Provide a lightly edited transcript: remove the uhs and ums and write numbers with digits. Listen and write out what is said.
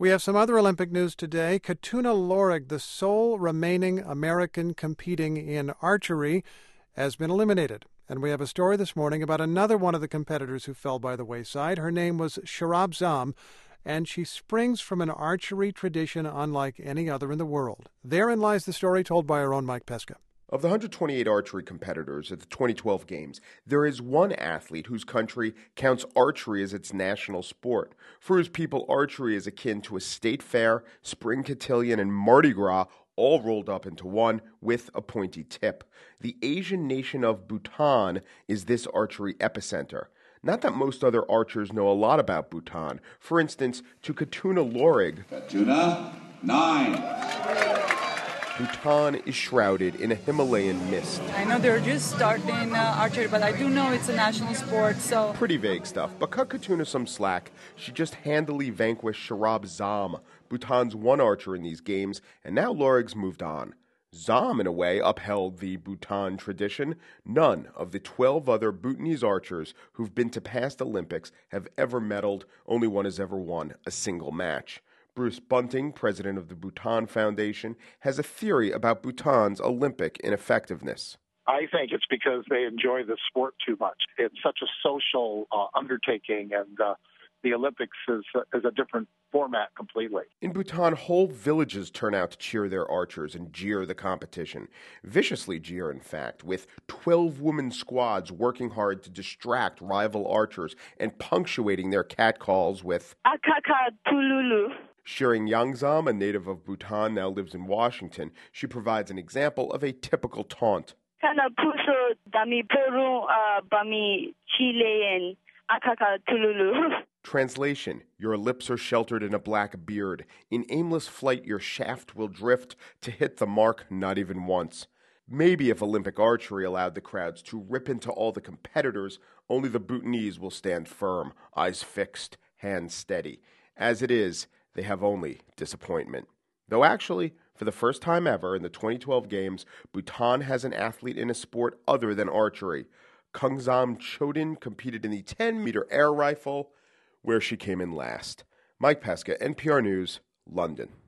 We have some other Olympic news today. Khatuna Lorig, the sole remaining American competing in archery, has been eliminated. And we have a story this morning about another one of the competitors who fell by the wayside. Her name was Sharab Zam, and she springs from an archery tradition unlike any other in the world. Therein lies the story told by our own Mike Pesca. Of the 128 archery competitors at the 2012 Games, there is one athlete whose country counts archery as its national sport. For his people, archery is akin to a state fair, spring cotillion, and Mardi Gras all rolled up into one with a pointy tip. The Asian nation of Bhutan is this archery epicenter. Not that most other archers know a lot about Bhutan. For instance, to Khatuna Lorig, Khatuna, 9. Bhutan is shrouded in a Himalayan mist. I know they're just starting archery, but I do know it's a national sport, so... Pretty vague stuff, but cut Khatuna some slack. She just handily vanquished Sharab Zam, Bhutan's one archer in these games, and now Lorig's moved on. Zam, in a way, upheld the Bhutan tradition. None of the 12 other Bhutanese archers who've been to past Olympics have ever medaled. Only one has ever won a single match. Bruce Bunting, president of the Bhutan Foundation, has a theory about Bhutan's Olympic ineffectiveness. I think it's because they enjoy the sport too much. It's such a social undertaking, and the Olympics is a different format completely. In Bhutan, whole villages turn out to cheer their archers and jeer the competition. Viciously jeer, in fact, with 12-woman squads working hard to distract rival archers and punctuating their catcalls with Akaka Tululu. Shiring Yangzam, a native of Bhutan, now lives in Washington. She provides an example of a typical taunt. Translation: your lips are sheltered in a black beard. In aimless flight, your shaft will drift to hit the mark not even once. Maybe if Olympic archery allowed the crowds to rip into all the competitors, only the Bhutanese will stand firm, eyes fixed, hands steady. As it is, they have only disappointment. Though actually, for the first time ever in the 2012 Games, Bhutan has an athlete in a sport other than archery. Kungzam Chodin competed in the 10-meter air rifle, where she came in last. Mike Pesca, NPR News, London.